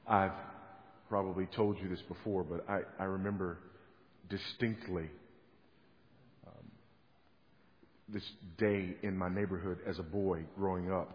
I've probably told you this before, but I remember distinctly this day in my neighborhood as a boy growing up.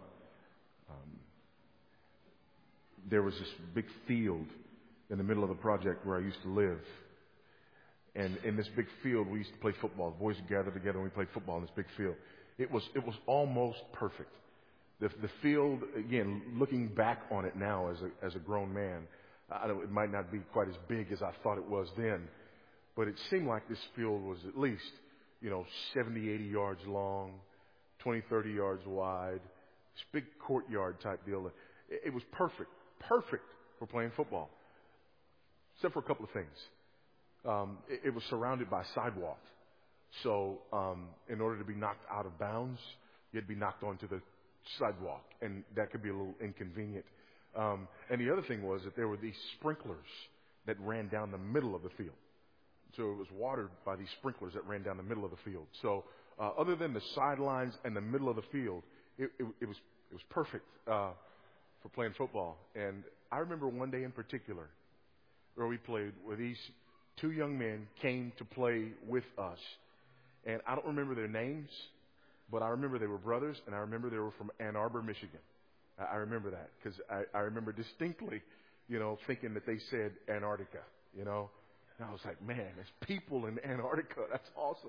There was this big field in the middle of the project where I used to live. And in this big field, we used to play football. The boys would gather together and we played football in this big field. It was almost perfect. The field, again, looking back on it now as a grown man, it might not be quite as big as I thought it was then, but it seemed like this field was at least, 70, 80 yards long, 20, 30 yards wide, this big courtyard type deal. It was perfect for playing football, except for a couple of things. It was surrounded by sidewalk. So in order to be knocked out of bounds, you'd be knocked onto the sidewalk, and that could be a little inconvenient. And the other thing was that there were these sprinklers that ran down the middle of the field. So it was watered by these sprinklers that ran down the middle of the field. So other than the sidelines and the middle of the field, it was perfect for playing football. And I remember one day in particular where we played, where these two young men came to play with us. And I don't remember their names, but I remember they were brothers, and I remember they were from Ann Arbor, Michigan. I remember that because I remember distinctly, thinking that they said Antarctica, And I was like, man, there's people in Antarctica. That's awesome,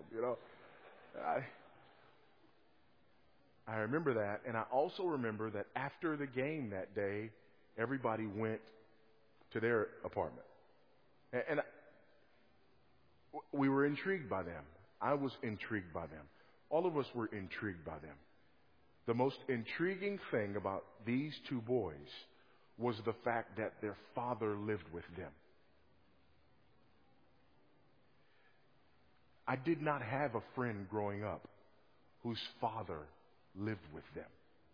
I remember that, and I also remember that after the game that day, everybody went to their apartment. And we were intrigued by them. I was intrigued by them. All of us were intrigued by them. The most intriguing thing about these two boys was the fact that their father lived with them. I did not have a friend growing up whose father lived with them.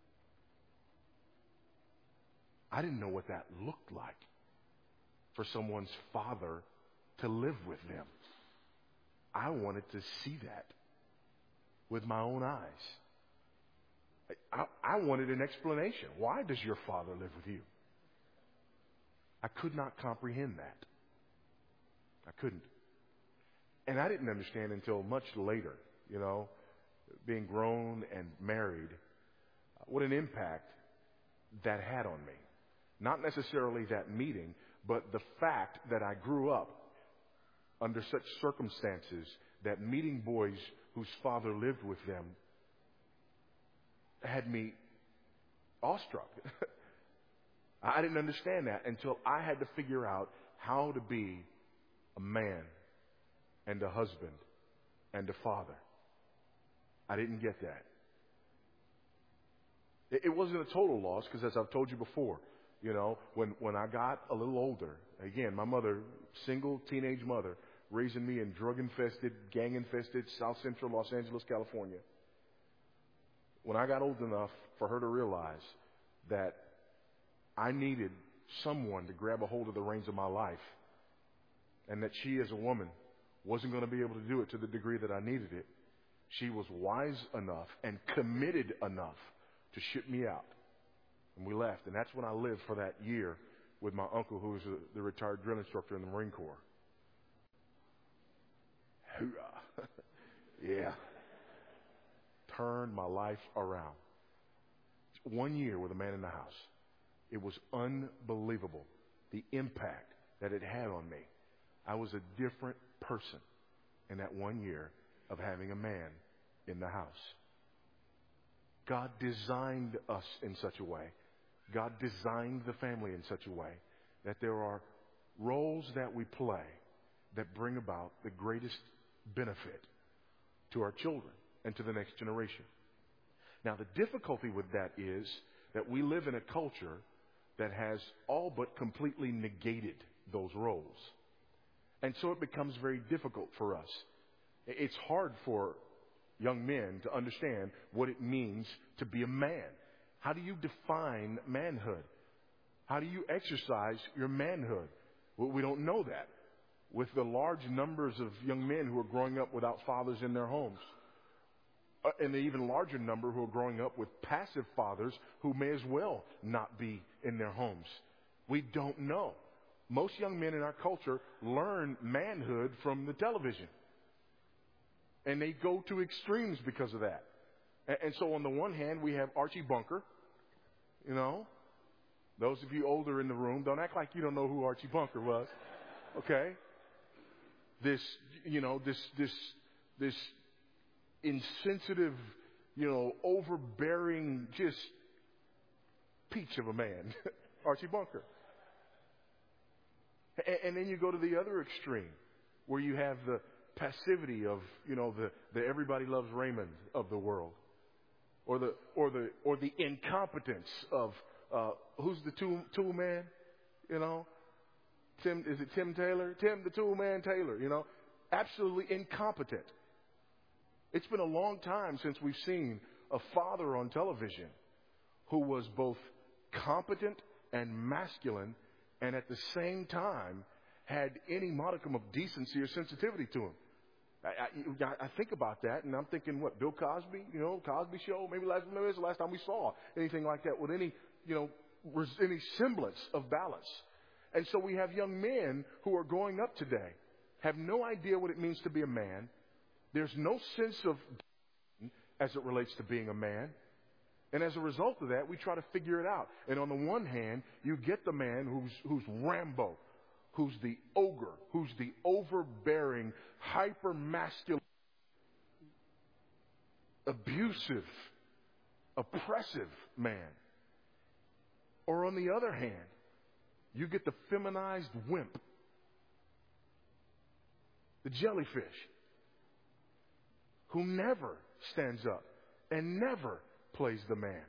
I didn't know what that looked like for someone's father to live with them. I wanted to see that with my own eyes. I wanted an explanation. Why does your father live with you? I could not comprehend that. I couldn't. And I didn't understand until much later, being grown and married, what an impact that had on me. Not necessarily that meeting, but the fact that I grew up under such circumstances that meeting boys whose father lived with them had me awestruck. I didn't understand that until I had to figure out how to be a man and a husband and a father. I didn't get that. It wasn't a total loss because, as I've told you before, when I got a little older, again, my mother, single teenage mother, raising me in drug-infested, gang-infested South Central Los Angeles, California. When I got old enough for her to realize that I needed someone to grab a hold of the reins of my life, and that she, as a woman, wasn't going to be able to do it to the degree that I needed it, she was wise enough and committed enough to ship me out. And we left. And that's when I lived for that year with my uncle, who was the retired drill instructor in the Marine Corps. Hoorah. Yeah. Turned my life around. 1 year with a man in the house. It was unbelievable, the impact that it had on me. I was a different person in that 1 year of having a man in the house. God designed us in such a way. God designed the family in such a way that there are roles that we play that bring about the greatest benefit to our children and to the next generation. Now, the difficulty with that is that we live in a culture that has all but completely negated those roles. And so it becomes very difficult for us. It's hard for young men to understand what it means to be a man. How do you define manhood? How do you exercise your manhood? Well, we don't know that. With the large numbers of young men who are growing up without fathers in their homes, and the even larger number who are growing up with passive fathers who may as well not be in their homes. We don't know. Most young men in our culture learn manhood from the television. And they go to extremes because of that. And so on the one hand, we have Archie Bunker. You know, those of you older in the room, don't act like you don't know who Archie Bunker was. Okay? This insensitive, overbearing, just peach of a man, Archie Bunker. And then you go to the other extreme, where you have the passivity of, the Everybody Loves Raymond of the world, or the incompetence of who's the tool man, Tim, is it Tim Taylor? Tim the Tool Man Taylor, absolutely incompetent. It's been a long time since we've seen a father on television who was both competent and masculine, and at the same time had any modicum of decency or sensitivity to him. I think about that, and I'm thinking, what, Bill Cosby? Cosby Show? Maybe was the last time we saw anything like that with any semblance of balance. And so we have young men who are growing up today, have no idea what it means to be a man. There's no sense of as it relates to being a man. And as a result of that, we try to figure it out. And on the one hand, you get the man who's Rambo, who's the ogre, who's the overbearing, hyper-masculine, abusive, oppressive man. Or on the other hand, you get the feminized wimp, the jellyfish, who never stands up and never plays the man.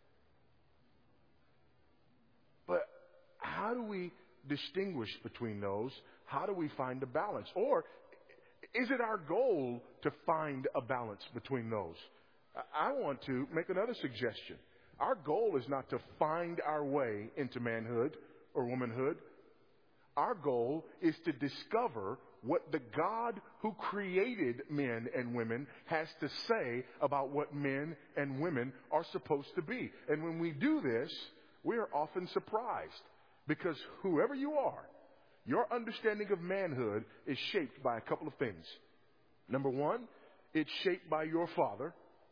But how do we distinguish between those? How do we find a balance? Or is it our goal to find a balance between those? I want to make another suggestion. Our goal is not to find our way into manhood or womanhood. Our goal is to discover what the God who created men and women has to say about what men and women are supposed to be. And when we do this, we are often surprised, because whoever you are, your understanding of manhood is shaped by a couple of things. Number one, it's shaped by your father.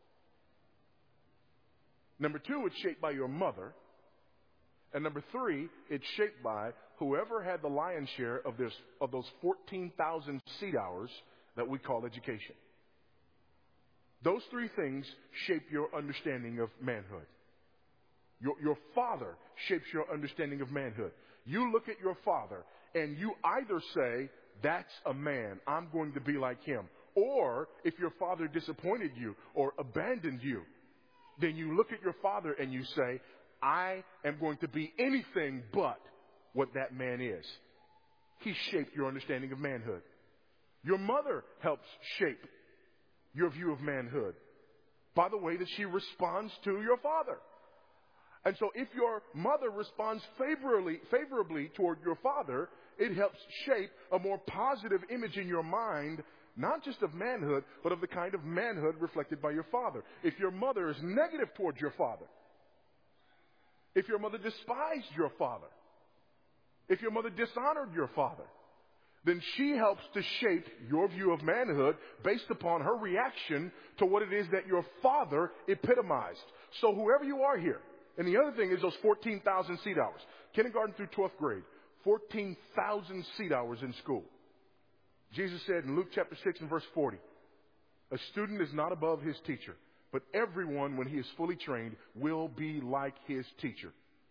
Number two, it's shaped by your mother. And number three, it's shaped by whoever had the lion's share of those 14,000 seat hours that we call education. Those three things shape your understanding of manhood. Your father shapes your understanding of manhood. You look at your father and you either say, that's a man, I'm going to be like him. Or if your father disappointed you or abandoned you, then you look at your father and you say, I am going to be anything but what that man is. He shaped your understanding of manhood. Your mother helps shape your view of manhood by the way that she responds to your father. And so if your mother responds favorably toward your father, it helps shape a more positive image in your mind, not just of manhood, but of the kind of manhood reflected by your father. If your mother is negative towards your father, if your mother despised your father, if your mother dishonored your father, then she helps to shape your view of manhood based upon her reaction to what it is that your father epitomized. So whoever you are here, and the other thing is those 14,000 seat hours. Kindergarten through 12th grade, 14,000 seat hours in school. Jesus said in Luke chapter 6 and verse 40, a student is not above his teacher, but everyone, when he is fully trained, will be like his teacher.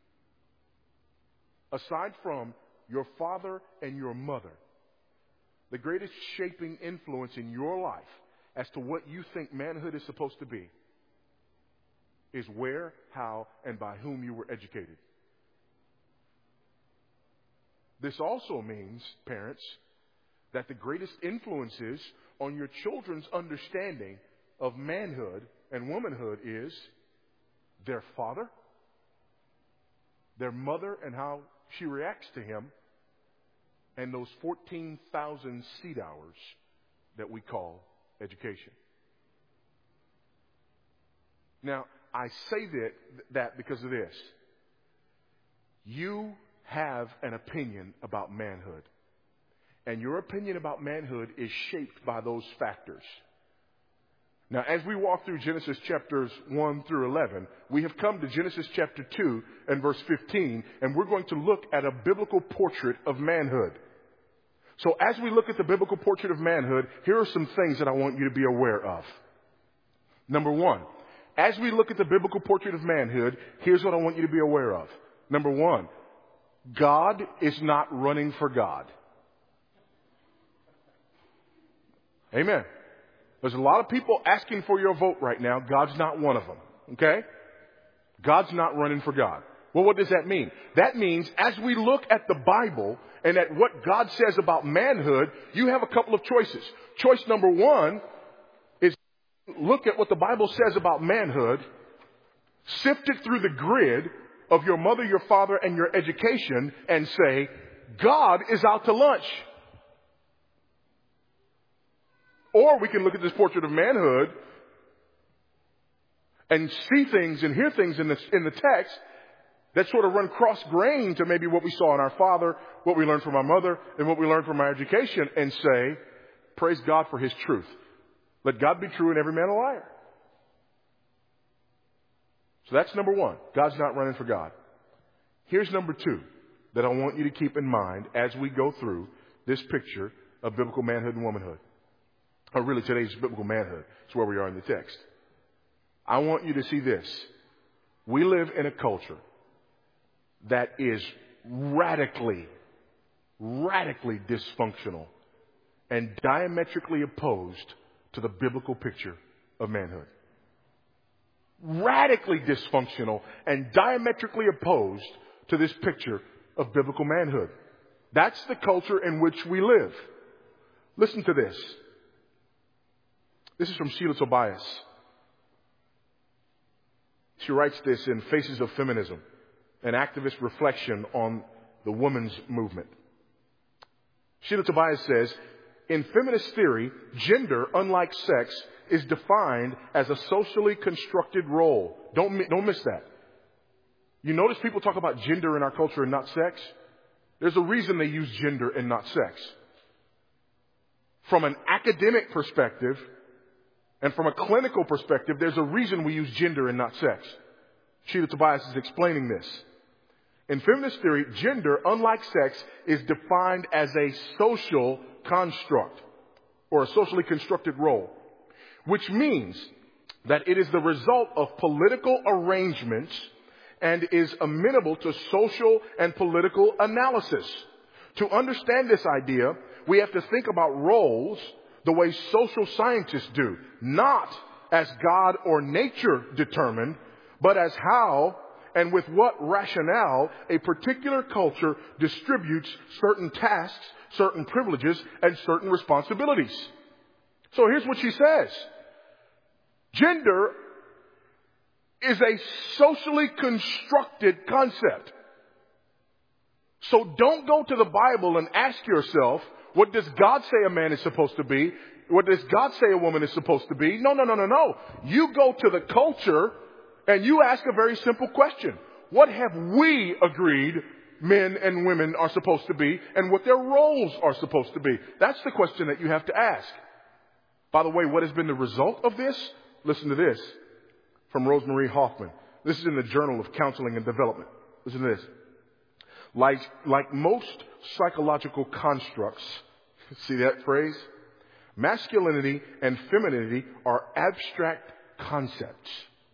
Aside from your father and your mother, the greatest shaping influence in your life as to what you think manhood is supposed to be is where, how, and by whom you were educated. This also means, parents, that the greatest influences on your children's understanding of manhood and womanhood is their father, their mother and how she reacts to him, and those 14,000 seat hours that we call education. Now, I say that because of this. You have an opinion about manhood. And your opinion about manhood is shaped by those factors. Now, as we walk through Genesis chapters 1 through 11, we have come to Genesis chapter 2 and verse 15, and we're going to look at a biblical portrait of manhood. So as we look at the biblical portrait of manhood, here are some things that I want you to be aware of. Number one, as we look at the biblical portrait of manhood, here's what I want you to be aware of. Number one, God is not running for God. Amen. There's a lot of people asking for your vote right now. God's not one of them. Okay? God's not running for God. Well, what does that mean? That means as we look at the Bible and at what God says about manhood, you have a couple of choices. Choice number one is look at what the Bible says about manhood, sift it through the grid of your mother, your father, and your education, and say, God is out to lunch. Or we can look at this portrait of manhood and see things and hear things in the text that sort of run cross-grain to maybe what we saw in our father, what we learned from our mother, and what we learned from our education, and say, praise God for His truth. Let God be true and every man a liar. So that's number one. God's not running for God. Here's number two that I want you to keep in mind as we go through this picture of biblical manhood and womanhood. Or really, today's biblical manhood. It's where we are in the text. I want you to see this. We live in a culture that is radically dysfunctional and diametrically opposed to the biblical picture of manhood. Radically dysfunctional and diametrically opposed to this picture of biblical manhood. That's the culture in which we live. Listen to this. This is from Sheila Tobias. She writes this in Faces of Feminism, an activist reflection on the women's movement. Sheila Tobias says, in feminist theory, gender, unlike sex, is defined as a socially constructed role. Don't miss that. You notice people talk about gender in our culture and not sex? There's a reason they use gender and not sex. From an academic perspective, and from a clinical perspective, there's a reason we use gender and not sex. Sheila Tobias is explaining this. In feminist theory, gender, unlike sex, is defined as a social construct or a socially constructed role, which means that it is the result of political arrangements and is amenable to social and political analysis. To understand this idea, we have to think about roles the way social scientists do, not as God or nature determined, but as how and with what rationale a particular culture distributes certain tasks, certain privileges, and certain responsibilities. So here's what she says. Gender is a socially constructed concept. So don't go to the Bible and ask yourself, what does God say a man is supposed to be? What does God say a woman is supposed to be? No. You go to the culture and you ask a very simple question. What have we agreed men and women are supposed to be and what their roles are supposed to be? That's the question that you have to ask. By the way, what has been the result of this? Listen to this from Rosemarie Hoffman. This is in the Journal of Counseling and Development. Listen to this. Like most psychological constructs, see that phrase? Masculinity and femininity are abstract concepts.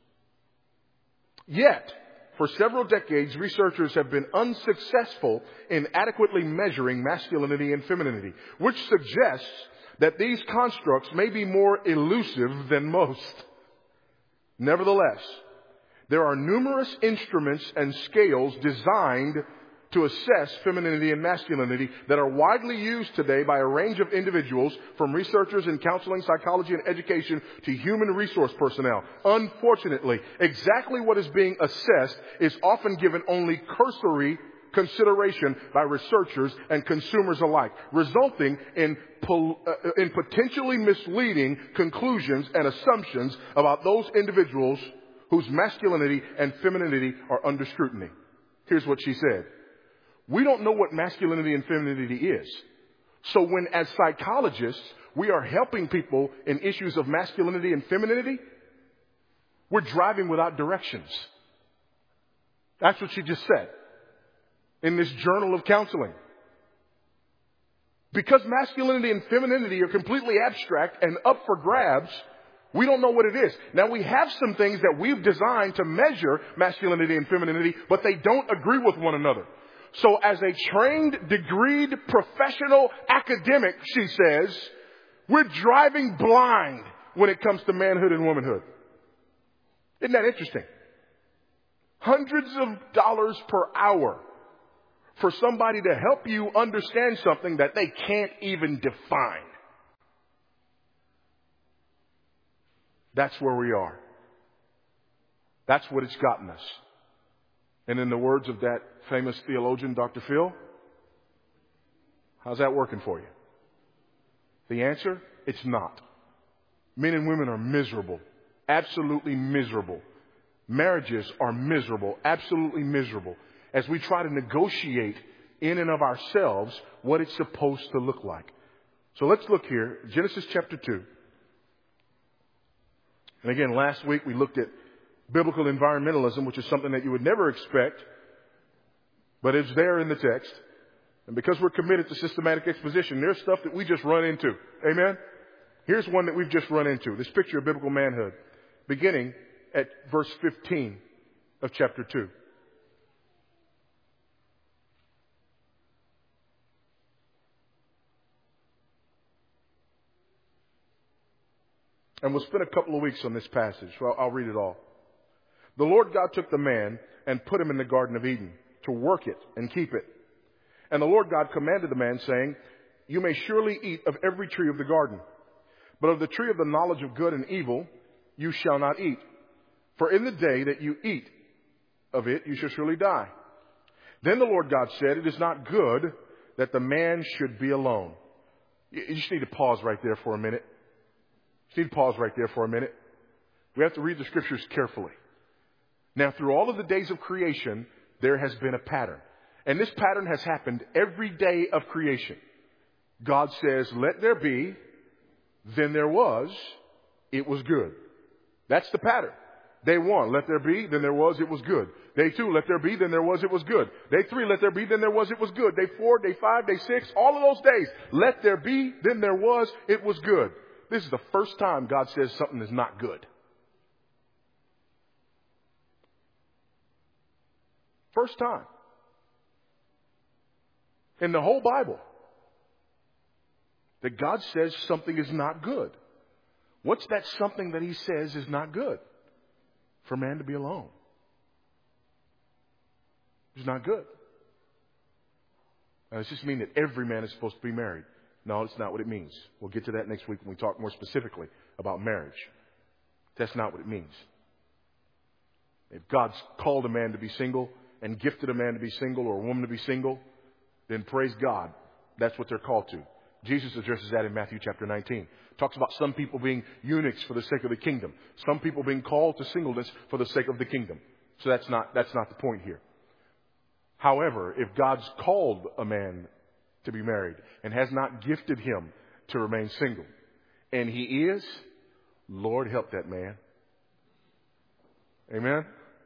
Yet, for several decades, researchers have been unsuccessful in adequately measuring masculinity and femininity, which suggests that these constructs may be more elusive than most. Nevertheless, there are numerous instruments and scales designed to assess femininity and masculinity that are widely used today by a range of individuals, from researchers in counseling, psychology, and education to human resource personnel. Unfortunately, exactly what is being assessed is often given only cursory consideration by researchers and consumers alike, resulting in potentially misleading conclusions and assumptions about those individuals whose masculinity and femininity are under scrutiny. Here's what she said. We don't know what masculinity and femininity is. So when, as psychologists, we are helping people in issues of masculinity and femininity, we're driving without directions. That's what she just said in this journal of counseling. Because masculinity and femininity are completely abstract and up for grabs, we don't know what it is. Now, we have some things that we've designed to measure masculinity and femininity, but they don't agree with one another. So as a trained, degreed, professional academic, she says, we're driving blind when it comes to manhood and womanhood. Isn't that interesting? Hundreds of dollars per hour for somebody to help you understand something that they can't even define. That's where we are. That's what it's gotten us. And in the words of that famous theologian, Dr. Phil, how's that working for you? The answer, it's not. Men and women are miserable. Absolutely miserable. Marriages are miserable. Absolutely miserable. As we try to negotiate in and of ourselves what it's supposed to look like. So let's look here. Genesis chapter 2. And again, last week we looked at biblical environmentalism, which is something that you would never expect, but it's there in the text. And because we're committed to systematic exposition, there's stuff that we just run into. Amen? Here's one that we've just run into. This picture of biblical manhood, beginning at verse 15 of chapter 2. And we'll spend a couple of weeks on this passage. Well, I'll read it all. The Lord God took the man and put him in the Garden of Eden to work it and keep it. And the Lord God commanded the man, saying, you may surely eat of every tree of the garden, but of the tree of the knowledge of good and evil you shall not eat. For in the day that you eat of it, you shall surely die. Then the Lord God said, it is not good that the man should be alone. You just need to pause right there for a minute. You need to pause right there for a minute. We have to read the scriptures carefully. Now, through all of the days of creation, there has been a pattern. And this pattern has happened every day of creation. God says, let there be, then there was, it was good. That's the pattern. Day 1, let there be, then there was, it was good. Day 2, let there be, then there was, it was good. Day 3, let there be, then there was, it was good. Day 4, day 5, day 6, all of those days, let there be, then there was, it was good. This is the first time God says something is not good. First time. In the whole Bible. That God says something is not good. What's that something that he says is not good? For man to be alone. It's not good. Now, does this mean that every man is supposed to be married? No, it's not what it means. We'll get to that next week when we talk more specifically about marriage. That's not what it means. If God's called a man to be single and gifted a man to be single or a woman to be single, then praise God. That's what they're called to. Jesus addresses that in Matthew chapter 19. Talks about some people being eunuchs for the sake of the kingdom. Some people being called to singleness for the sake of the kingdom. So that's not the point here. However, if God's called a man to be married and has not gifted him to remain single, and he is, Lord help that man. Amen.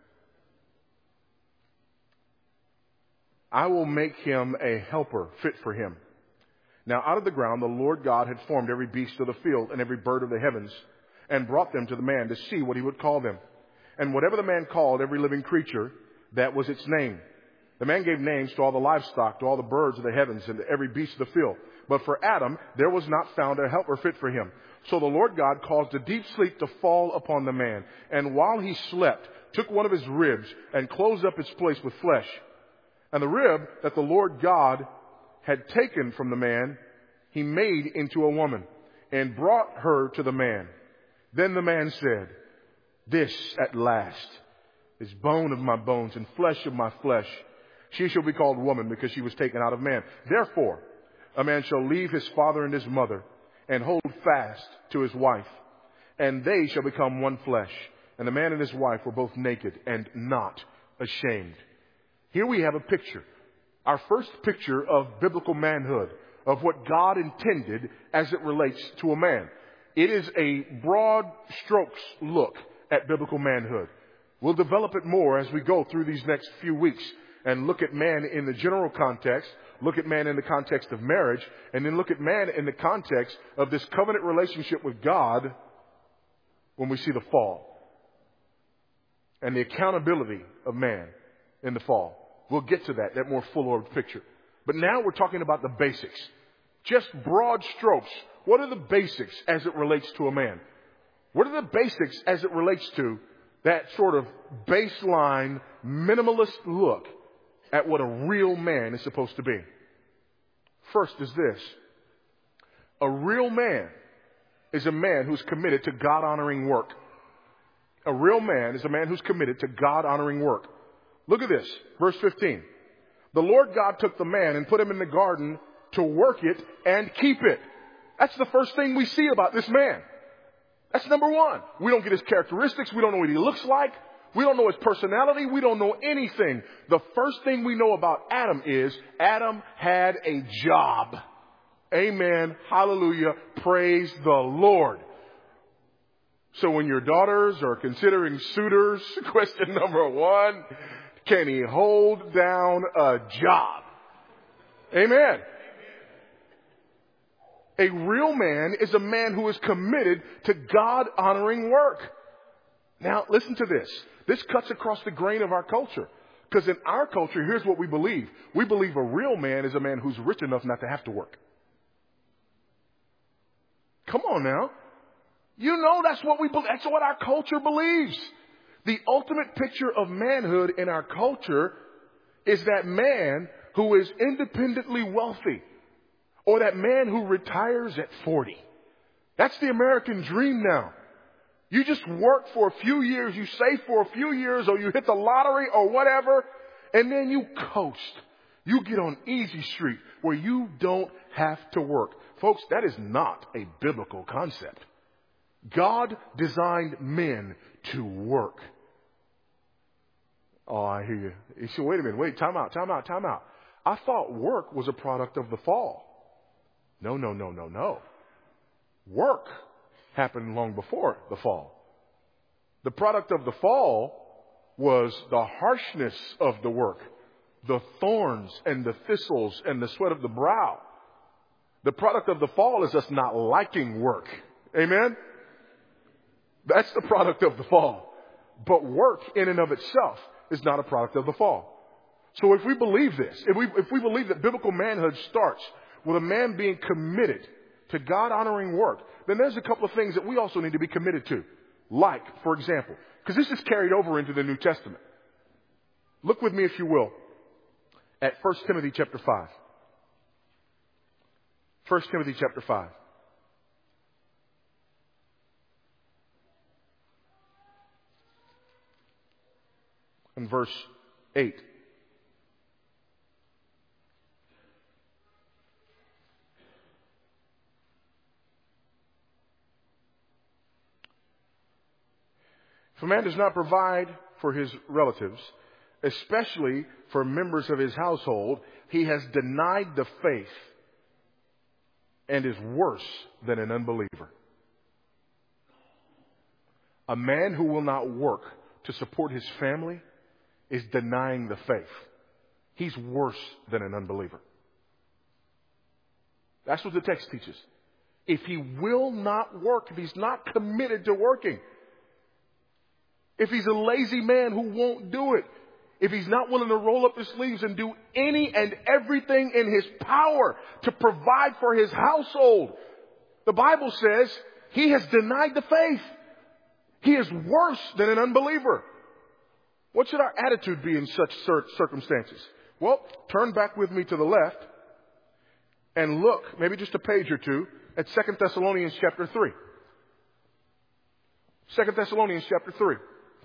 I will make him a helper fit for him. Now out of the ground the Lord God had formed every beast of the field and every bird of the heavens and brought them to the man to see what he would call them. And whatever the man called every living creature, that was its name. The man gave names to all the livestock, to all the birds of the heavens, and to every beast of the field. But for Adam, there was not found a helper fit for him. So the Lord God caused a deep sleep to fall upon the man. And while he slept, took one of his ribs and closed up its place with flesh. And the rib that the Lord God had taken from the man, he made into a woman and brought her to the man. Then the man said, this at last is bone of my bones and flesh of my flesh. She shall be called woman because she was taken out of man. Therefore, a man shall leave his father and his mother and hold fast to his wife, and they shall become one flesh. And the man and his wife were both naked and not ashamed. Here we have a picture Our first picture of biblical manhood, of what God intended as it relates to a man. It is a broad strokes look at biblical manhood. We'll develop it more as we go through these next few weeks and look at man in the general context, look at man in the context of marriage, and then look at man in the context of this covenant relationship with God when we see the fall and the accountability of man in the fall. We'll get to that more full-orbed picture. But now we're talking about the basics. Just broad strokes. What are the basics as it relates to a man? What are the basics as it relates to that sort of baseline, minimalist look at what a real man is supposed to be? First is this. A real man is a man who's committed to God-honoring work. A real man is a man who's committed to God-honoring work. Look at this, verse 15. The Lord God took the man and put him in the garden to work it and keep it. That's the first thing we see about this man. That's number one. We don't get his characteristics. We don't know what he looks like. We don't know his personality. We don't know anything. The first thing we know about Adam is Adam had a job. Amen. Hallelujah. Praise the Lord. So when your daughters are considering suitors, question number one, can he hold down a job? Amen. A real man is a man who is committed to God-honoring work. Now, listen to this. This cuts across the grain of our culture. Because in our culture, here's what we believe. We believe a real man is a man who's rich enough not to have to work. Come on now. You know that's what that's what our culture believes. The ultimate picture of manhood in our culture is that man who is independently wealthy, or that man who retires at 40. That's the American dream now. You just work for a few years, you save for a few years, or you hit the lottery or whatever, and then you coast. You get on easy street where you don't have to work. Folks, that is not a biblical concept. God designed men to work. Oh, I hear you. You say, wait a minute, time out. I thought work was a product of the fall. No. Work happened long before the fall. The product of the fall was the harshness of the work, the thorns and the thistles and the sweat of the brow. The product of the fall is us not liking work. Amen? That's the product of the fall. But work in and of itself is not a product of the fall. So if we believe this, if we believe that biblical manhood starts with a man being committed to God-honoring work, then there's a couple of things that we also need to be committed to. Like, for example, because this is carried over into the New Testament. Look with me, if you will, at 1 Timothy chapter 5. 1 Timothy chapter 5. And verse 8. If a man does not provide for his relatives, especially for members of his household, he has denied the faith and is worse than an unbeliever. A man who will not work to support his family is denying the faith. He's worse than an unbeliever. That's what the text teaches. If he will not work, if he's not committed to working, if he's a lazy man who won't do it, if he's not willing to roll up his sleeves and do any and everything in his power to provide for his household, the Bible says he has denied the faith. He is worse than an unbeliever. What should our attitude be in such circumstances? Well, turn back with me to the left and look, maybe just a page or two, at 2 Thessalonians chapter 3. 2 Thessalonians chapter 3.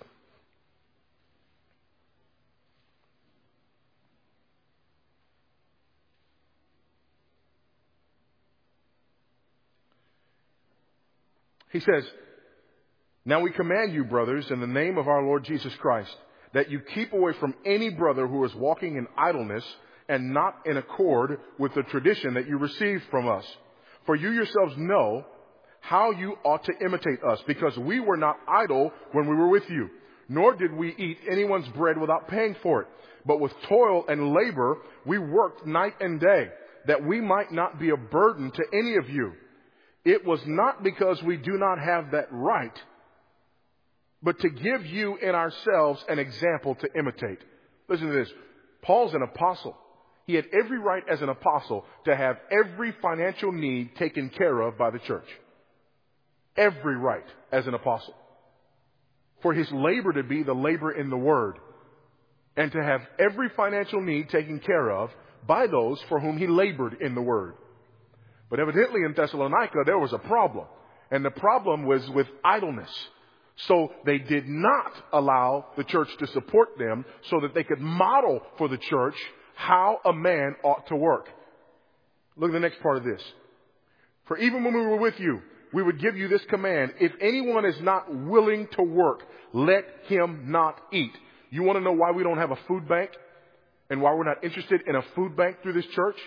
He says, now we command you, brothers, in the name of our Lord Jesus Christ, that you keep away from any brother who is walking in idleness and not in accord with the tradition that you received from us. For you yourselves know how you ought to imitate us, because we were not idle when we were with you, nor did we eat anyone's bread without paying for it. But with toil and labor we worked night and day, that we might not be a burden to any of you. It was not because we do not have that right, but to give you in ourselves an example to imitate. Listen to this. Paul's an apostle. He had every right as an apostle to have every financial need taken care of by the church. Every right as an apostle. For his labor to be the labor in the word, and to have every financial need taken care of by those for whom he labored in the word. But evidently in Thessalonica there was a problem. And the problem was with idleness. So they did not allow the church to support them so that they could model for the church how a man ought to work. Look at the next part of this. For even when we were with you, we would give you this command: if anyone is not willing to work, let him not eat. You want to know why we don't have a food bank and why we're not interested in a food bank through this church?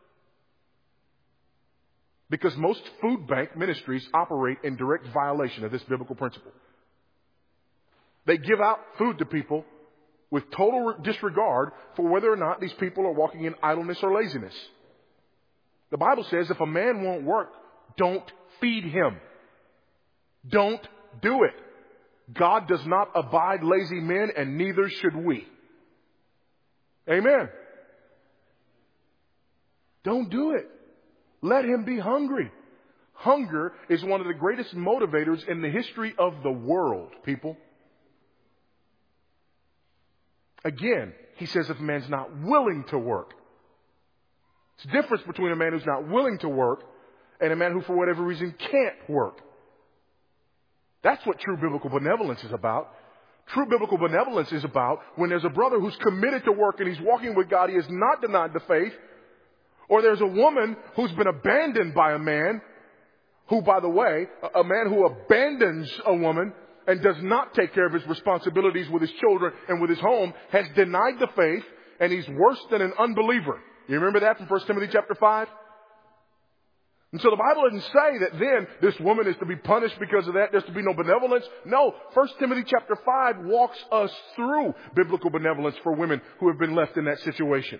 Because most food bank ministries operate in direct violation of this biblical principle. They give out food to people with total disregard for whether or not these people are walking in idleness or laziness. The Bible says if a man won't work, don't feed him. Don't do it. God does not abide lazy men, and neither should we. Amen. Don't do it. Let him be hungry. Hunger is one of the greatest motivators in the history of the world, people. Again, he says if a man's not willing to work. It's the difference between a man who's not willing to work and a man who, for whatever reason, can't work. That's what true biblical benevolence is about. True biblical benevolence is about when there's a brother who's committed to work and he's walking with God, he has not denied the faith. Or there's a woman who's been abandoned by a man who, by the way, a man who abandons a woman and does not take care of his responsibilities with his children and with his home has denied the faith, and he's worse than an unbeliever. You remember that from 1 Timothy chapter 5? And so the Bible doesn't say that then this woman is to be punished because of that. There's to be no benevolence. No, 1 Timothy chapter 5 walks us through biblical benevolence for women who have been left in that situation.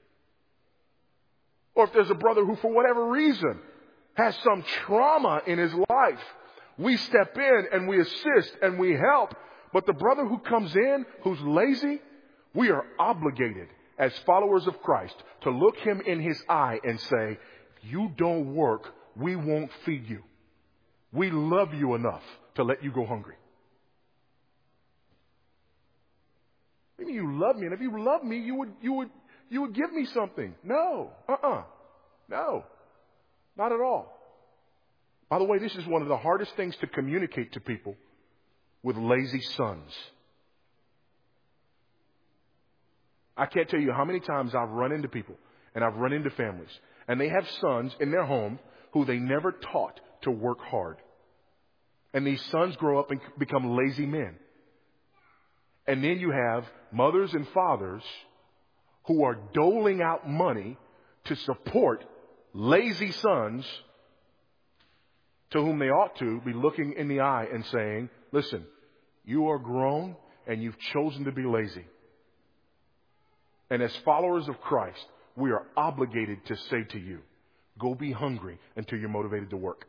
Or if there's a brother who, for whatever reason, has some trauma in his life, we step in and we assist and we help. But the brother who comes in, who's lazy, we are obligated as followers of Christ to look him in his eye and say, if you don't work, we won't feed you. We love you enough to let you go hungry. Maybe you love me, and if you love me, you would give me something. No. No. Not at all. By the way, this is one of the hardest things to communicate to people with lazy sons. I can't tell you how many times I've run into people and I've run into families and they have sons in their home who they never taught to work hard. And these sons grow up and become lazy men. And then you have mothers and fathers who are doling out money to support lazy sons to whom they ought to be looking in the eye and saying, listen, you are grown and you've chosen to be lazy. And as followers of Christ, we are obligated to say to you, go be hungry until you're motivated to work.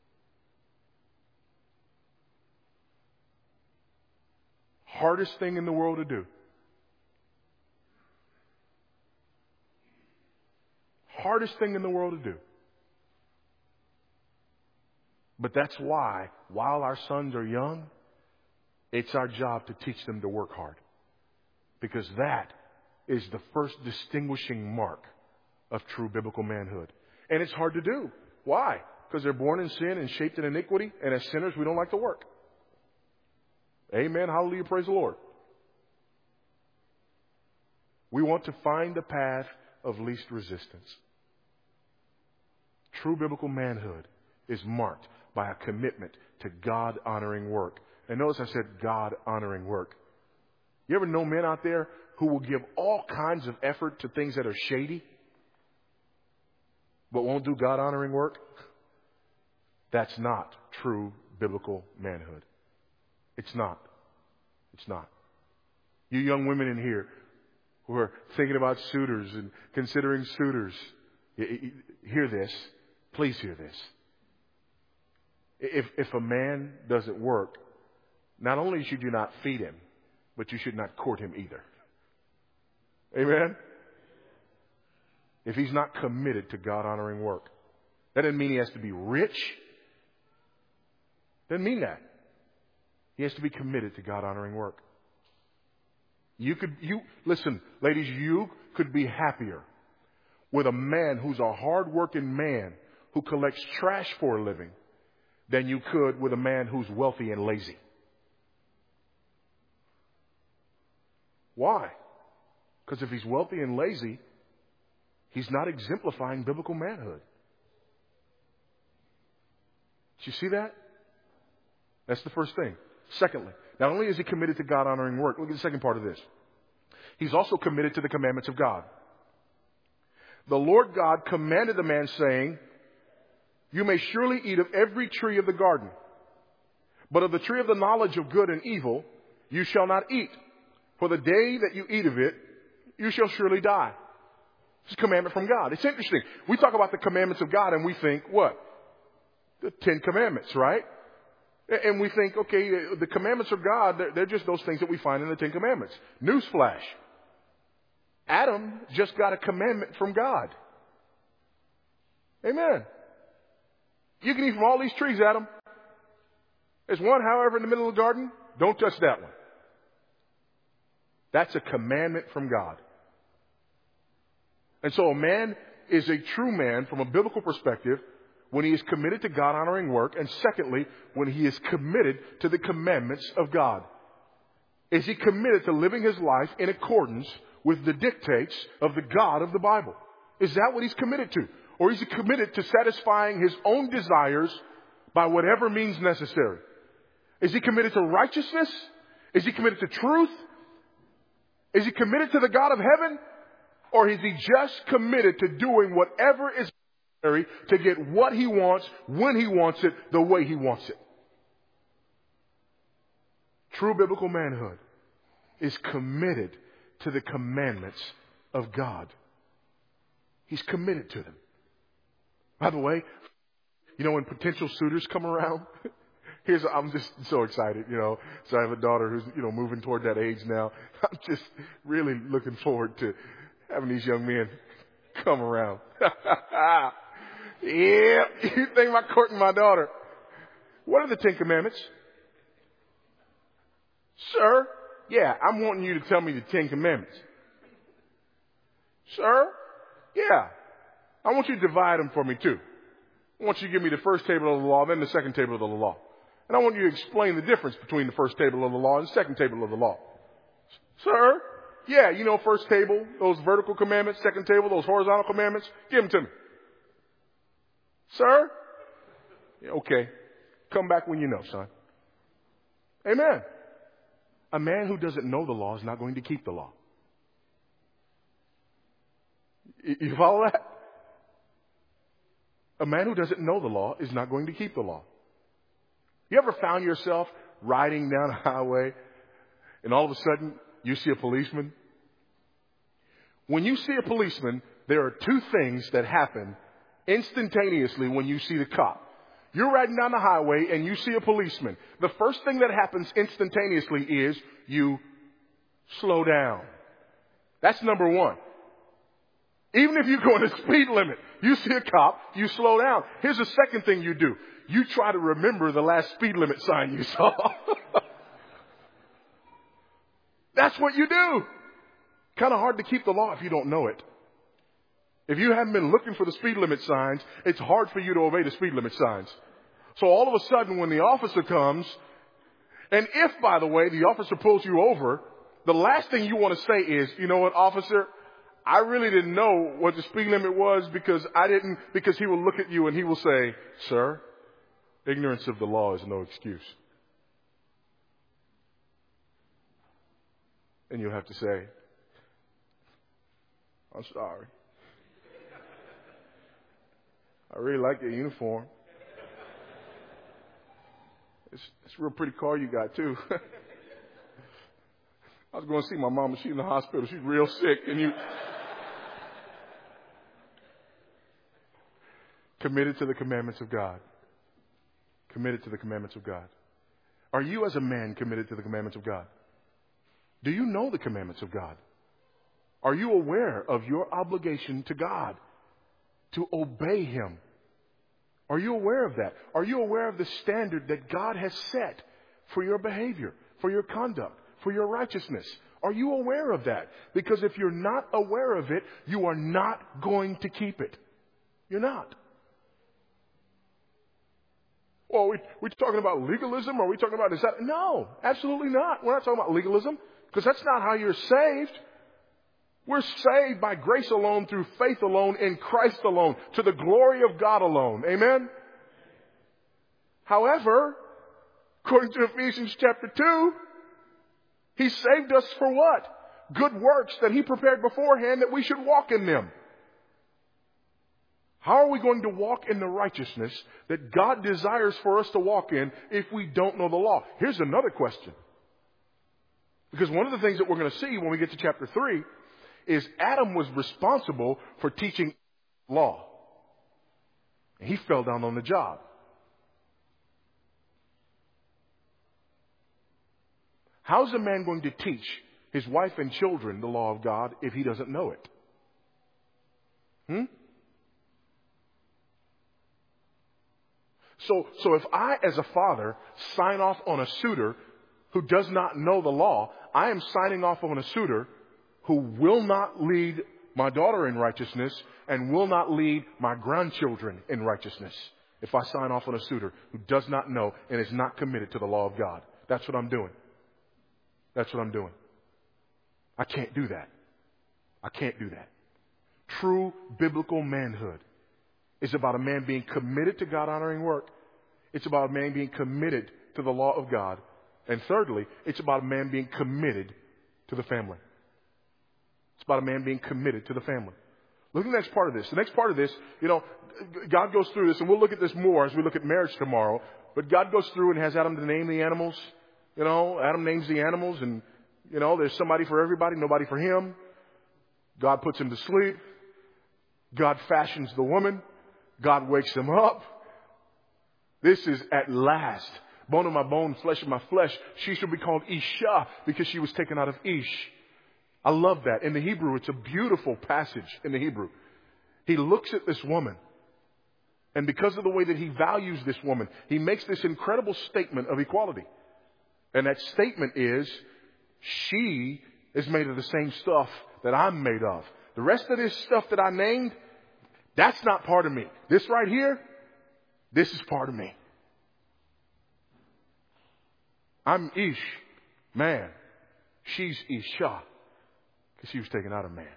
Hardest thing in the world to do. Hardest thing in the world to do. But that's why, while our sons are young, it's our job to teach them to work hard. Because that is the first distinguishing mark of true biblical manhood. And it's hard to do. Why? Because they're born in sin and shaped in iniquity, and as sinners, we don't like to work. Amen. Hallelujah. Praise the Lord. We want to find the path of least resistance. True biblical manhood is marked by a commitment to God-honoring work. And notice I said God-honoring work. You ever know men out there who will give all kinds of effort to things that are shady, but won't do God-honoring work, that's not true biblical manhood. It's not. It's not. You young women in here who are thinking about suitors and considering suitors, hear this. Please hear this. If a man doesn't work, not only should you not feed him, but you should not court him either. Amen? If he's not committed to God-honoring work. That doesn't mean he has to be rich. Doesn't mean that. He has to be committed to God-honoring work. Listen, ladies, you could be happier with a man who's a hard-working man who collects trash for a living than you could with a man who's wealthy and lazy. Why? Because if he's wealthy and lazy, he's not exemplifying biblical manhood. Did you see that? That's the first thing. Secondly, not only is he committed to God-honoring work, look at the second part of this. He's also committed to the commandments of God. The Lord God commanded the man, saying, you may surely eat of every tree of the garden, but of the tree of the knowledge of good and evil you shall not eat. For the day that you eat of it, you shall surely die. It's a commandment from God. It's interesting. We talk about the commandments of God and we think, what? The 10 Commandments, right? And we think, okay, the commandments of God, they're just those things that we find in the 10 Commandments. Newsflash. Adam just got a commandment from God. Amen. You can eat from all these trees, Adam. There's one, however, in the middle of the garden. Don't touch that one. That's a commandment from God. And so a man is a true man from a biblical perspective when he is committed to God-honoring work, and secondly, when he is committed to the commandments of God. Is he committed to living his life in accordance with the dictates of the God of the Bible? Is that what he's committed to? Or is he committed to satisfying his own desires by whatever means necessary? Is he committed to righteousness? Is he committed to truth? Is he committed to the God of heaven? Or is he just committed to doing whatever is necessary to get what he wants, when he wants it, the way he wants it? True biblical manhood is committed to the commandments of God. He's committed to them. By the way, when potential suitors come around, I'm just so excited, So I have a daughter who's, moving toward that age now. I'm just really looking forward to having these young men come around. Yeah, you think about courting my daughter. What are the 10 Commandments? Sir, yeah, I'm wanting you to tell me the 10 Commandments. Sir, yeah, I want you to divide them for me too. I want you to give me the first table of the law, then the second table of the law. And I want you to explain the difference between the first table of the law and the second table of the law. Sir, yeah, first table, those vertical commandments, second table, those horizontal commandments, give them to me. Sir? Yeah, okay. Come back when you know, son. Amen. A man who doesn't know the law is not going to keep the law. You follow that? A man who doesn't know the law is not going to keep the law. You ever found yourself riding down a highway and all of a sudden you see a policeman? When you see a policeman, there are two things that happen instantaneously when you see the cop. You're riding down the highway and you see a policeman. The first thing that happens instantaneously is you slow down. That's number one. Even if you go in the speed limit, you see a cop, you slow down. Here's the second thing you do. You try to remember the last speed limit sign you saw. That's what you do. Kind of hard to keep the law if you don't know it. If you haven't been looking for the speed limit signs, it's hard for you to obey the speed limit signs. So all of a sudden when the officer comes, and if, by the way, the officer pulls you over, the last thing you want to say is, you know what, officer, I really didn't know what the speed limit was because he will look at you and he will say, sir, ignorance of the law is no excuse. And you'll have to say, I'm sorry. I really like your uniform. It's a real pretty car you got, too. I was going to see my mama. She's in the hospital. She's real sick. And you committed to the commandments of God. Committed to the commandments of God. Are you as a man committed to the commandments of God? Do you know the commandments of God? Are you aware of your obligation to God to obey Him? Are you aware of that? Are you aware of the standard that God has set for your behavior, for your conduct, for your righteousness? Are you aware of that? Because if you're not aware of it, you are not going to keep it. You're not. Well, we talking about legalism? Or are we talking about, is that? No, absolutely not. We're not talking about legalism, because that's not how you're saved. We're saved by grace alone, through faith alone, in Christ alone, to the glory of God alone. Amen? However, according to Ephesians chapter 2, He saved us for what? Good works that He prepared beforehand that we should walk in them. How are we going to walk in the righteousness that God desires for us to walk in if we don't know the law? Here's another question. Because one of the things that we're going to see when we get to chapter 3 is Adam was responsible for teaching law. And he fell down on the job. How's a man going to teach his wife and children the law of God if he doesn't know it? So if I, as a father, sign off on a suitor who does not know the law, I am signing off on a suitor who will not lead my daughter in righteousness and will not lead my grandchildren in righteousness. If I sign off on a suitor who does not know and is not committed to the law of God. That's what I'm doing. That's what I'm doing. I can't do that. I can't do that. True biblical manhood is about a man being committed to God-honoring work. It's about a man being committed to the law of God. And thirdly, it's about a man being committed to the family. It's about a man being committed to the family. Look at the next part of this. The next part of this, God goes through this, and we'll look at this more as we look at marriage tomorrow. But God goes through and has Adam to name the animals. Adam names the animals, and, there's somebody for everybody, nobody for him. God puts him to sleep. God fashions the woman. God wakes him up. This is at last. Bone of my bone, flesh of my flesh. She shall be called Isha because she was taken out of Ish. I love that. In the Hebrew, it's a beautiful passage in the Hebrew. He looks at this woman. And because of the way that he values this woman, he makes this incredible statement of equality. And that statement is, she is made of the same stuff that I'm made of. The rest of this stuff that I named, that's not part of me. This right here, this is part of me. I'm Ish, man. She's Isha, because she was taken out of man.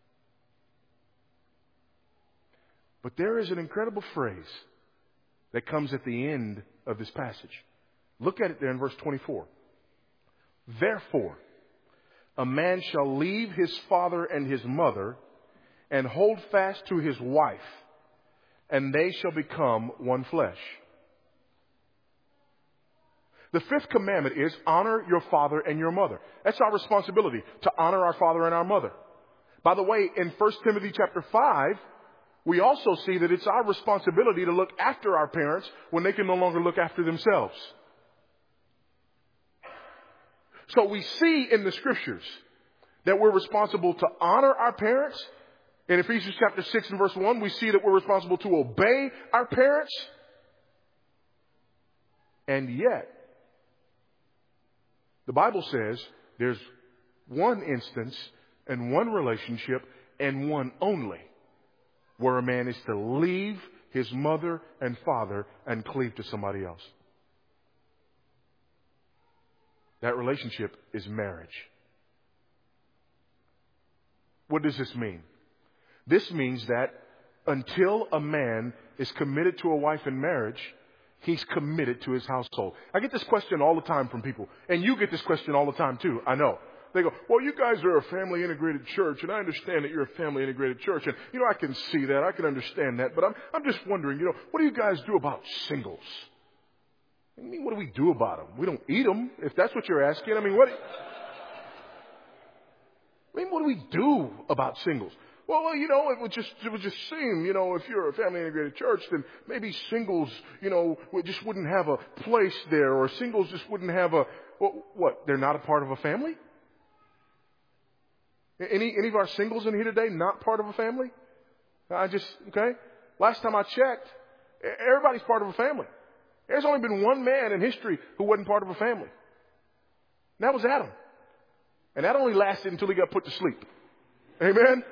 But there is an incredible phrase that comes at the end of this passage. Look at it there in verse 24. Therefore, a man shall leave his father and his mother and hold fast to his wife, and they shall become one flesh. The fifth commandment is honor your father and your mother. That's our responsibility, to honor our father and our mother. By the way, in 1 Timothy chapter 5, we also see that it's our responsibility to look after our parents when they can no longer look after themselves. So we see in the scriptures that we're responsible to honor our parents. In Ephesians chapter 6 and verse 1, we see that we're responsible to obey our parents. And yet, the Bible says there's one instance and one relationship and one only where a man is to leave his mother and father and cleave to somebody else. That relationship is marriage. What does this mean? This means that until a man is committed to a wife in marriage, he's committed to his household. I get this question all the time from people. And you get this question all the time too, I know. They go, well, you guys are a family integrated church, and I understand that you're a family integrated church, and, I can see that, I can understand that, but I'm just wondering, what do you guys do about singles? I mean, what do we do about them? We don't eat them, if that's what you're asking. I mean, what do we do about singles? Well, it would just seem, if you're a family integrated church, then maybe singles, just wouldn't have a place there, or singles just wouldn't have what? They're not a part of a family? Any of our singles in here today not part of a family? Okay. Last time I checked, everybody's part of a family. There's only been one man in history who wasn't part of a family. And that was Adam. And that only lasted until he got put to sleep. Amen?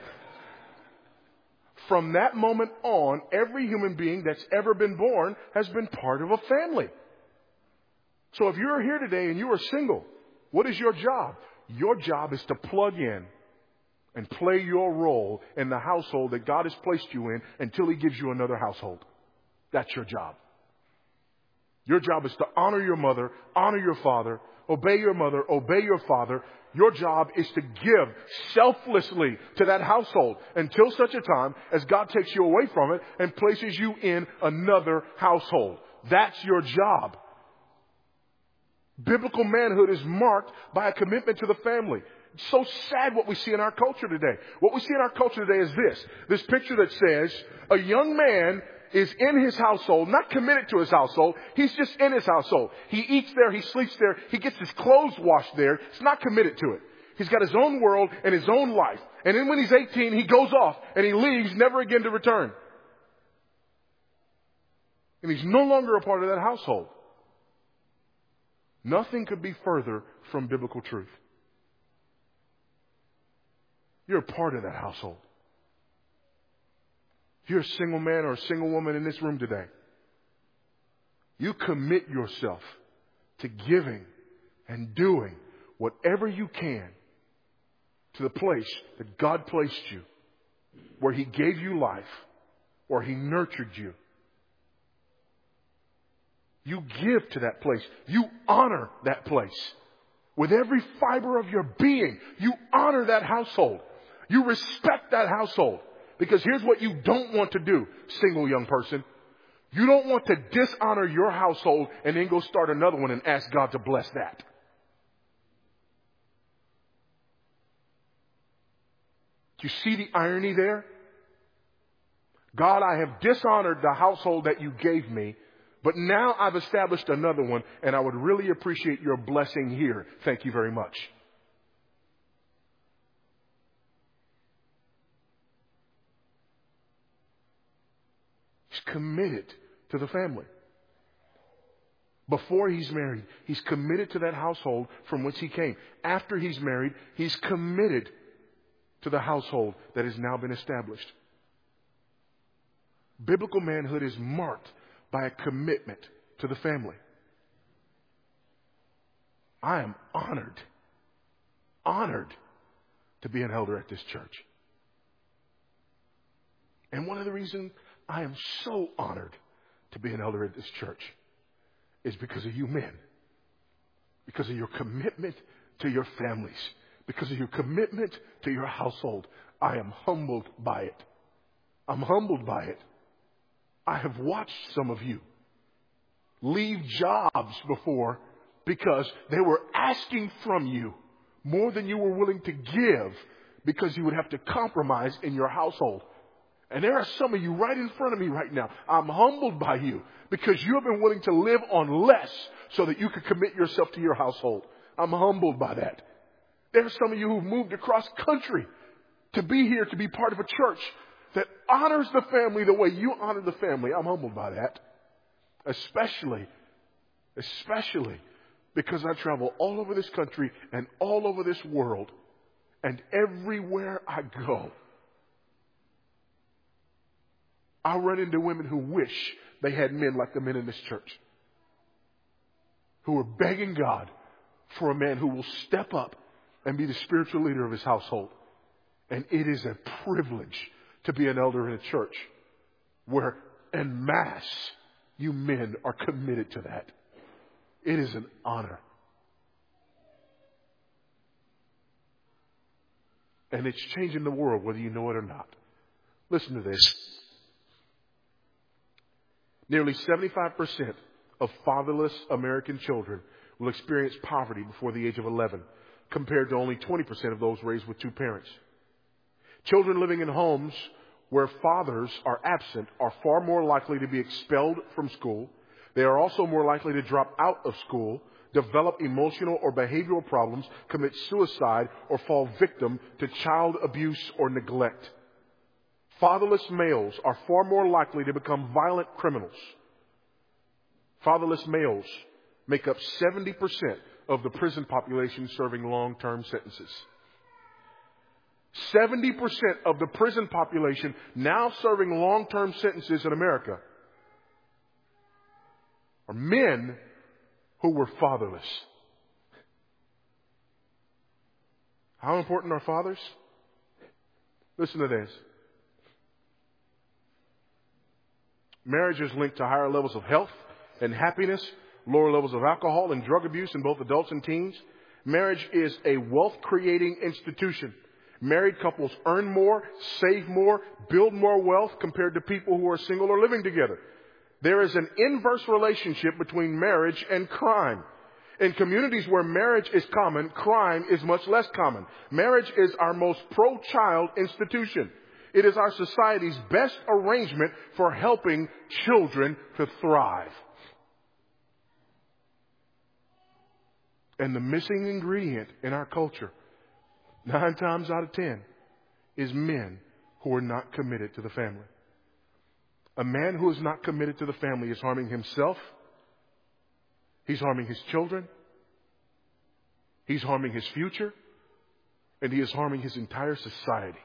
From that moment on, every human being that's ever been born has been part of a family. So if you're here today and you are single, what is your job? Your job is to plug in and play your role in the household that God has placed you in until He gives you another household. That's your job. Your job is to honor your mother, honor your father, obey your mother, obey your father. Your job is to give selflessly to that household until such a time as God takes you away from it and places you in another household. That's your job. Biblical manhood is marked by a commitment to the family. It's so sad what we see in our culture today. What we see in our culture today is this picture that says a young man is in his household, not committed to his household. He's just in his household. He eats there. He sleeps there. He gets his clothes washed there. He's not committed to it. He's got his own world and his own life. And then when he's 18, he goes off and he leaves, never again to return. And he's no longer a part of that household. Nothing could be further from biblical truth. You're a part of that household. If you're a single man or a single woman in this room today, you commit yourself to giving and doing whatever you can to the place that God placed you, where He gave you life, where He nurtured you. You give to that place. You honor that place. With every fiber of your being, you honor that household. You respect that household. Because here's what you don't want to do, single young person. You don't want to dishonor your household and then go start another one and ask God to bless that. Do you see the irony there? God, I have dishonored the household that you gave me, but now I've established another one, and I would really appreciate your blessing here. Thank you very much. He's committed to the family. Before he's married, he's committed to that household from which he came. After he's married, he's committed to the household that has now been established. Biblical manhood is marked by a commitment to the family. I am honored to be an elder at this church. And one of the reasons I am so honored to be an elder at this church is because of you men. Because of your commitment to your families. Because of your commitment to your household. I am humbled by it. I'm humbled by it. I have watched some of you leave jobs before because they were asking from you more than you were willing to give because you would have to compromise in your household. And there are some of you right in front of me right now. I'm humbled by you because you have been willing to live on less so that you could commit yourself to your household. I'm humbled by that. There are some of you who've moved across country to be here, to be part of a church that honors the family the way you honor the family. I'm humbled by that. Especially because I travel all over this country and all over this world. And everywhere I go, I run into women who wish they had men like the men in this church. Who are begging God for a man who will step up and be the spiritual leader of his household. And it is a privilege to be an elder in a church where en masse you men are committed to that. It is an honor. And it's changing the world, whether you know it or not. Listen to this. Nearly 75% of fatherless American children will experience poverty before the age of 11, compared to only 20% of those raised with two parents. Children living in homes where fathers are absent are far more likely to be expelled from school. They are also more likely to drop out of school, develop emotional or behavioral problems, commit suicide, or fall victim to child abuse or neglect. Fatherless males are far more likely to become violent criminals. Fatherless males make up 70% of the prison population serving long-term sentences. 70% of the prison population now serving long-term sentences in America are men who were fatherless. How important are fathers? Listen to this. Marriage is linked to higher levels of health and happiness, lower levels of alcohol and drug abuse in both adults and teens. Marriage is a wealth-creating institution. Married couples earn more, save more, build more wealth compared to people who are single or living together. There is an inverse relationship between marriage and crime. In communities where marriage is common, crime is much less common. Marriage is our most pro-child institution. It is our society's best arrangement for helping children to thrive. And the missing ingredient in our culture, 9 times out of 10, is men who are not committed to the family. A man who is not committed to the family is harming himself. He's harming his children. He's harming his future. And he is harming his entire society.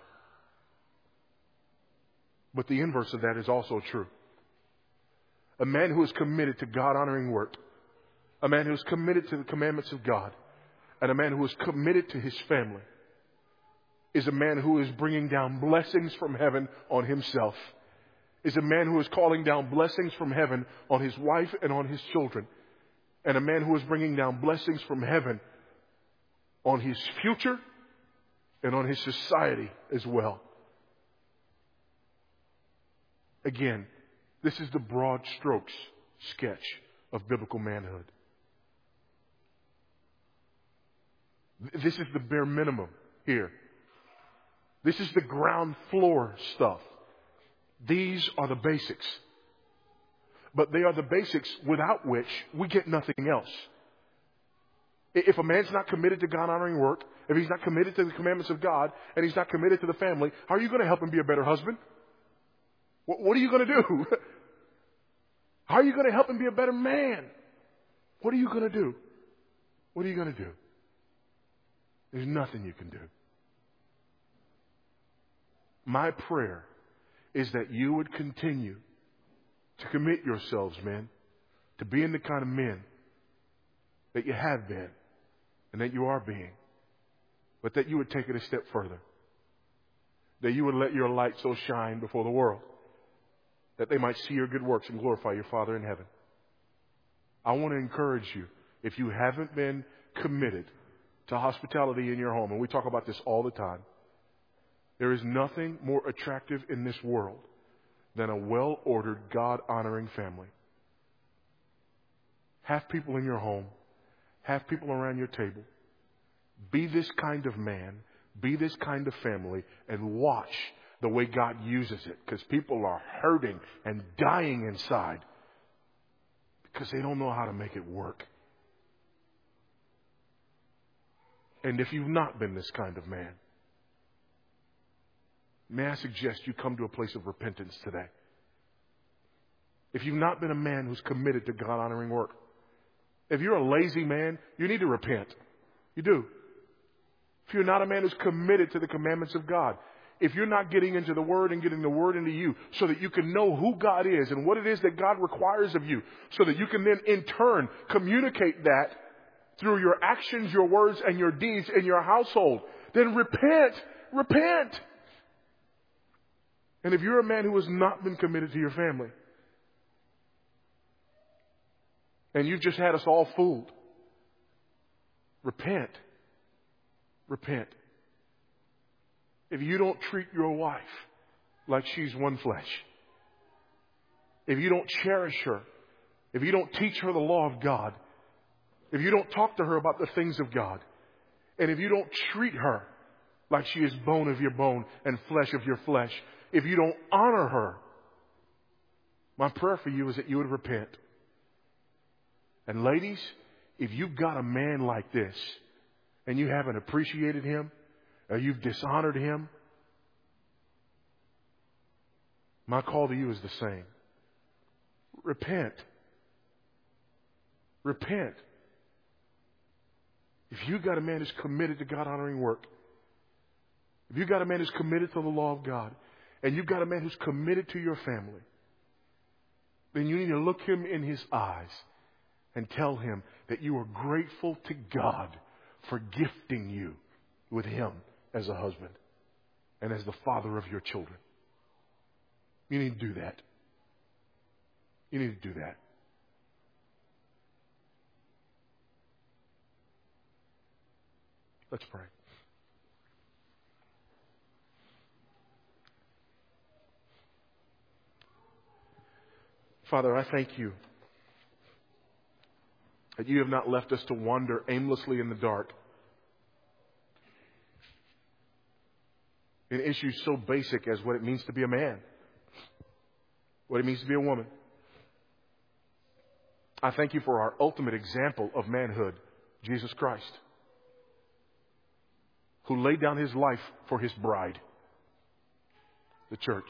But the inverse of that is also true. A man who is committed to God-honoring work, a man who is committed to the commandments of God, and a man who is committed to his family is a man who is bringing down blessings from heaven on himself, is a man who is calling down blessings from heaven on his wife and on his children, and a man who is bringing down blessings from heaven on his future and on his society as well. Again, this is the broad strokes sketch of biblical manhood. This is the bare minimum here. This is the ground floor stuff. These are the basics. But they are the basics without which we get nothing else. If a man's not committed to God-honoring work, if he's not committed to the commandments of God, and he's not committed to the family, how are you going to help him be a better husband? What are you going to do? How are you going to help him be a better man? What are you going to do? What are you going to do? There's nothing you can do. My prayer is that you would continue to commit yourselves, men, to being the kind of men that you have been and that you are being, but that you would take it a step further, that you would let your light so shine before the world that they might see your good works and glorify your Father in heaven. I want to encourage you, if you haven't been committed to hospitality in your home, and we talk about this all the time, there is nothing more attractive in this world than a well-ordered, God-honoring family. Have people in your home. Have people around your table. Be this kind of man. Be this kind of family. And watch the way God uses it. Because people are hurting and dying inside because they don't know how to make it work. And if you've not been this kind of man, may I suggest you come to a place of repentance today. If you've not been a man who's committed to God-honoring work, if you're a lazy man, you need to repent. You do. If you're not a man who's committed to the commandments of God, if you're not getting into the Word and getting the Word into you so that you can know who God is and what it is that God requires of you, so that you can then in turn communicate that through your actions, your words, and your deeds in your household, then repent. Repent. And if you're a man who has not been committed to your family, and you've just had us all fooled, repent. Repent. if you don't treat your wife like she's one flesh, if you don't cherish her, if you don't teach her the law of God, if you don't talk to her about the things of God, and if you don't treat her like she is bone of your bone and flesh of your flesh, if you don't honor her, my prayer for you is that you would repent. And ladies, if you've got a man like this and you haven't appreciated him or you've dishonored him, my call to you is the same. Repent. Repent. If you've got a man who's committed to God-honoring work, if you've got a man who's committed to the law of God, and you've got a man who's committed to your family, then you need to look him in his eyes and tell him that you are grateful to God for gifting you with him as a husband and as the father of your children. You need to do that. You need to do that. Let's pray. Father, I thank you that you have not left us to wander aimlessly in the dark in issues so basic as what it means to be a man, what it means to be a woman. I thank you for our ultimate example of manhood, Jesus Christ, who laid down his life for his bride, the church,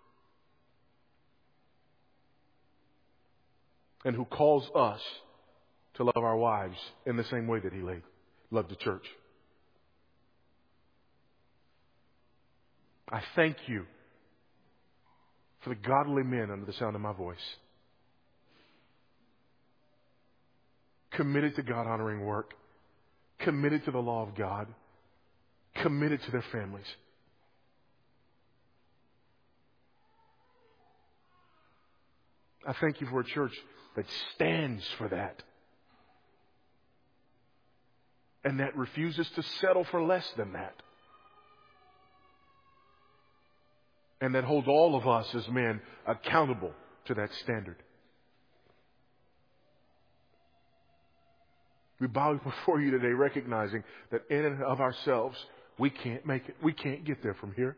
and who calls us to love our wives in the same way that he loved the church. I thank you for the godly men under the sound of my voice, committed to God-honoring work, committed to the law of God, committed to their families. I thank you for a church that stands for that and that refuses to settle for less than that, and that holds all of us as men accountable to that standard. We bow before you today, recognizing that in and of ourselves, we can't make it. We can't get there from here.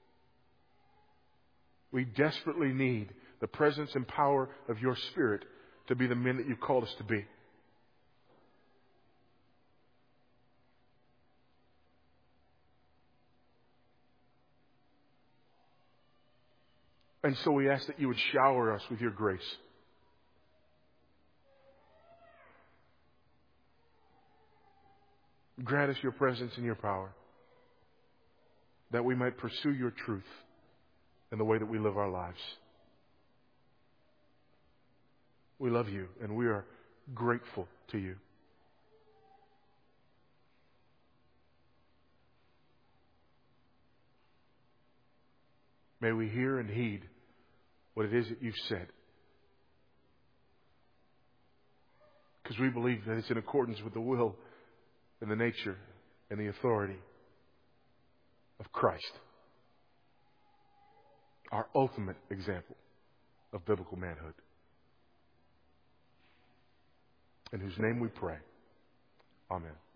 We desperately need the presence and power of your Spirit to be the men that you've called us to be. And so we ask that you would shower us with your grace. Grant us your presence and your power, that we might pursue your truth in the way that we live our lives. We love you, and we are grateful to you. May we hear and heed what it is that you've said, because we believe that it's in accordance with the will and the nature and the authority of Christ, our ultimate example of biblical manhood, in whose name we pray. Amen.